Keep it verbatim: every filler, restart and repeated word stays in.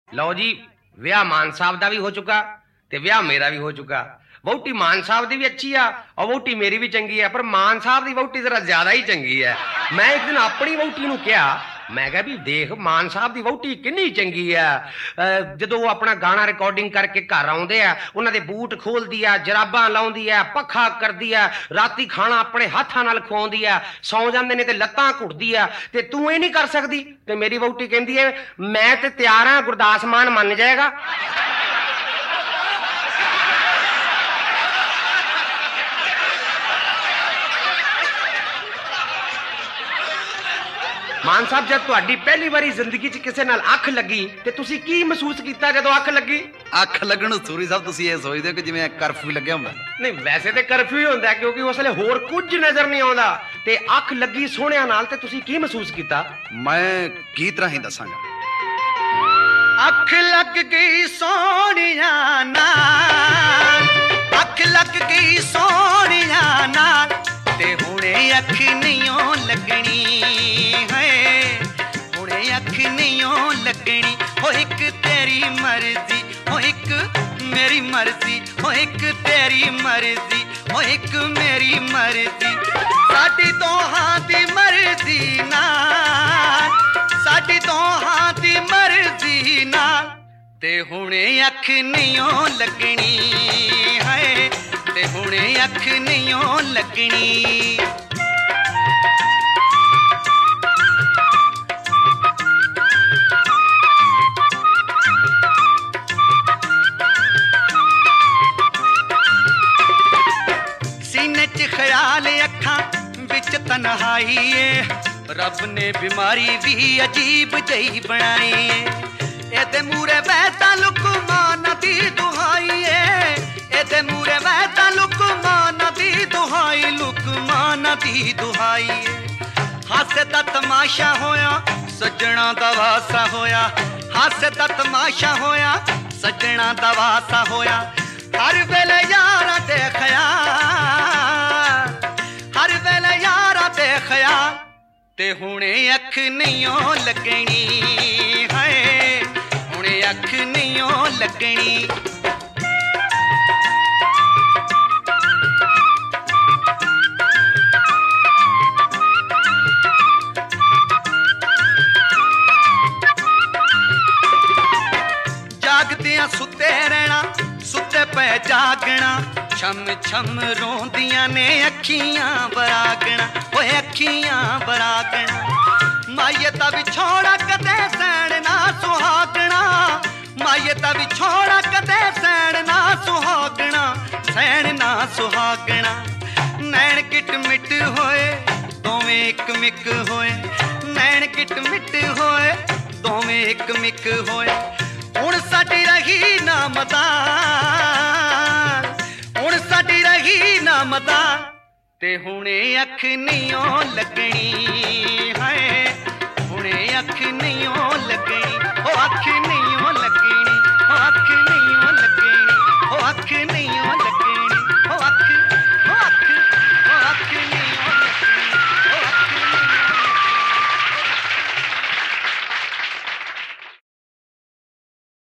लो जी, ਵਿਆਹ ਮਾਨ ਸਾਹਿਬ ਦਾ ਵੀ ਹੋ ਚੁੱਕਾ ਤੇ ਵਿਆਹ ਮੇਰਾ ਵੀ ਹੋ ਚੁੱਕਾ। ਵਹੁਟੀ ਮਾਨ ਸਾਹਿਬ ਦੀ ਵੀ ਅੱਛੀ ਆ और ਵਹੁਟੀ ਮੇਰੀ ਵੀ ਚੰਗੀ ਆ, ਪਰ ਮਾਨ ਸਾਹਿਬ ਦੀ ਵਹੁਟੀ ਜ਼ਰਾ ਜ਼ਿਆਦਾ ਹੀ ਚੰਗੀ ਹੈ। ਮੈਂ ਇੱਕ ਦਿਨ ਆਪਣੀ ਵਹੁਟੀ ਨੂੰ ਕਿਹਾ, ਮੈਂ ਕਿਹਾ ਵੀ ਦੇਖ ਮਾਨ ਸਾਹਿਬ ਦੀ ਵਹੁਟੀ ਕਿੰਨੀ ਚੰਗੀ ਆ। ਜਦੋਂ ਉਹ ਆਪਣਾ ਗਾਣਾ ਰਿਕਾਰਡਿੰਗ ਕਰਕੇ ਘਰ ਆਉਂਦੇ ਆ, ਉਹਨਾਂ ਦੇ ਬੂਟ ਖੋਲਦੀ ਆ, ਜਰਾਬਾਂ ਲਾਉਂਦੀ ਆ, ਪੱਖਾ ਕਰਦੀ ਆ, ਰਾਤੀ ਖਾਣਾ ਆਪਣੇ ਹੱਥਾਂ ਨਾਲ ਖਵਾਉਂਦੀ ਆ, ਸੌਂ ਜਾਂਦੇ ਨੇ ਤੇ ਲੱਤਾਂ ਘੁੱਟਦੀ ਆ, ਤੇ ਤੂੰ ਇਹ ਨਹੀਂ ਕਰ ਸਕਦੀ। ਤੇ ਮੇਰੀ ਵਹੁਟੀ ਕਹਿੰਦੀ ਹੈ ਮੈਂ ਤੇ ਤਿਆਰ ਹਾਂ, ਗੁਰਦਾਸ ਮਾਨ ਮੰਨ ਜਾਏਗਾ। ਮਾਨ ਸਾਹਿਬ, ਜਦ ਤੁਹਾਡੀ ਪਹਿਲੀ ਵਾਰੀ ਜ਼ਿੰਦਗੀ 'ਚ ਕਿਸੇ ਨਾਲ ਅੱਖ ਲੱਗੀ ਤੇ ਤੁਸੀਂ ਕੀ ਮਹਿਸੂਸ ਕੀਤਾ ਜਦੋਂ ਅੱਖ ਲੱਗੀ? ਅੱਖ ਲੱਗਣ ਨੂੰ ਸੂਰੀ ਸਾਹਿਬ ਤੁਸੀਂ ਇਹ ਸੋਚਦੇ ਹੋ ਕਿ ਜਿਵੇਂ ਕਰਫਿਊ ਲੱਗਿਆ ਹੁੰਦਾ? ਨਹੀਂ, ਵੈਸੇ ਤੇ ਕਰਫਿਊ ਹੀ ਹੁੰਦਾ, ਕਿਉਂਕਿ ਉਸ ਵੇਲੇ ਹੋਰ ਕੁਝ ਨਜ਼ਰ ਨਹੀਂ ਆਉਂਦਾ। ਤੇ ਅੱਖ ਲੱਗੀ ਸੋਹਣਿਆਂ ਨਾਲ ਤੇ ਤੁਸੀਂ ਕੀ ਮਹਿਸੂਸ ਕੀਤਾ? ਮੈਂ ਕੀ ਤਰ੍ਹਾਂ ਹੀ ਦੱਸਾਂਗਾ। ਅੱਖ ਲੱਗ ਗਈ ਸੋਹਣਿਆਂ ਨਾਲ, ਅੱਖ ਲੱਗ ਗਈ ਸੋਹਣਿਆਂ ਨਾਲ, ਤੇ ਹੁਣੇ ਅੱਖ ਨਹੀਂ ਓ ਲੱਗਣੀ ਹੈ, ਹੁਣੇ ਅੱਖ ਨਹੀਂ ਓ ਲੱਗਣੀ। ਹੋ ਇੱਕ ਤੇਰੀ ਮਰਜ਼ੀ, ਹੋ ਇੱਕ ਮੇਰੀ ਮਰਜ਼ੀ, ਹੋ ਇੱਕ ਤੇਰੀ ਮਰਜ਼ੀ, ਹੋ ਇੱਕ ਮੇਰੀ ਮਰਜ਼ੀ। ਸਾਡੀ ਦੋਹਾਂ ਦੀ ਮਰਜ਼ੀ ਨਾਲ, ਸਾਡੀ ਦੋਹਾਂ ਦੀ ਮਰਜ਼ੀ ਨਾਲ, ਤੇ ਹੁਣੇ ਅੱਖ ਨਹੀਂ ਓ ਲੱਗਣੀ ਹੈ, ਤੇ ਹੁਣੇ ਅੱਖ ਨਹੀਂ ਓ ਲੱਗਣੀ। ਸੀਨੇ 'ਚ ਖਿਆਲ, ਅੱਖਾਂ ਵਿੱਚ ਤਨਹਾਈ ਏ, ਰੱਬ ਨੇ ਬਿਮਾਰੀ ਵੀ ਅਜੀਬ ਜਿਹੀ ਬਣਾਈ ਏ। ਇਹਦੇ ਮੂਰੇ ਵੈਸਾ ਲੁਕਮਾਨ ਦੀ ਦੁਹਾਈ ਏ, ਇਹਦੇ ਮੂਰੇ ਵੈਸਾ ਲੁਕਮਾਨ ਦੀ ਦੁਹਾਈ, ਲੁਕਮਾਨ ਦੀ ਦੁਹਾਈ ਏ। ਹਾਸੇ ਦਾ ਤਮਾਸ਼ਾ ਹੋਇਆ, ਸੱਜਣਾ ਦਾ ਵਾਸਾ ਹੋਇਆ, ਹਾਸੇ ਦਾ ਤਮਾਸ਼ਾ ਹੋਇਆ, ਸੱਜਣਾ ਦਾ ਵਾਸਾ ਹੋਇਆ। ਹਰ ਵੇਲੇ ਯਾਰਾਂ ਦੇ ਖਿਆਲ, ਹਰ ਵੇਲੇ ਯਾਰਾਂ ਦੇ ਖਿਆਲ, ਤੇ ਹੁਣੇ ਅੱਖ ਨਹੀਂ ਓ ਲੱਗਣੀ ਹੈ, ਹੁਣੇ ਅੱਖ ਨਹੀਂ ਓ ਲੱਗਣੀ। ਜਾਗਦਿਆਂ ਸੁੱਤੇ ਰਹਿਣਾ, ਸੁੱਤੇ ਪੈ ਜਾਗਣਾ, ਛਮ ਛਮ ਰੋਂਦੀਆਂ ਨੇ ਅੱਖੀਆਂ ਬਰਾਗਣਾ, ਓਏ ਅੱਖੀਆਂ ਬਰਾਗਣਾ। ਮਾਏ ਦਾ ਵਿਛੋੜਾ ਕਦੇ ਸਹਿਣ ਨਾ ਸੁਹਾਗਣਾ, ਮਾਏ ਦਾ ਵਿਛੋੜਾ ਕਦੇ ਸਹਿਣ ਨਾ ਸੁਹਾਗਣਾ, ਸਹਿਣ ਨਾ ਸੁਹਾਗਣਾ। ਨੈਣ ਕਿਟ ਮਿਟ ਹੋਏ, ਦੋਵੇਂ ਇੱਕ ਮਿੱਕ ਹੋਏ, ਨੈਣ ਕਿਟ ਮਿਟ ਹੋਏ, ਦੋਵੇਂ ਇੱਕ ਮਿੱਕ ਹੋਏ। ਹੁਣ ਸਾਡੀ ਰਹੀ ਨਾ ਮਦਾਨ, ਹੁਣ ਸਾਡੀ ਰਹੀ ਨਾ ਮਦਾਨ, ਤੇ ਹੁਣੇ ਅੱਖ ਨਹੀਂ ਓ ਲੱਗਣੀ ਹੈ, ਹੁਣੇ ਅੱਖ ਨਹੀਂ ਓ ਲੱਗਣੀ। ਉਹ ਅੱਖ ਨਹੀਂ ਓ ਲੱਗਣੀ, ਉਹ ਅੱਖ ਨਹੀਂ ਓ ਲੱਗਣੀ, ਉਹ ਅੱਖ ਨਹੀਂ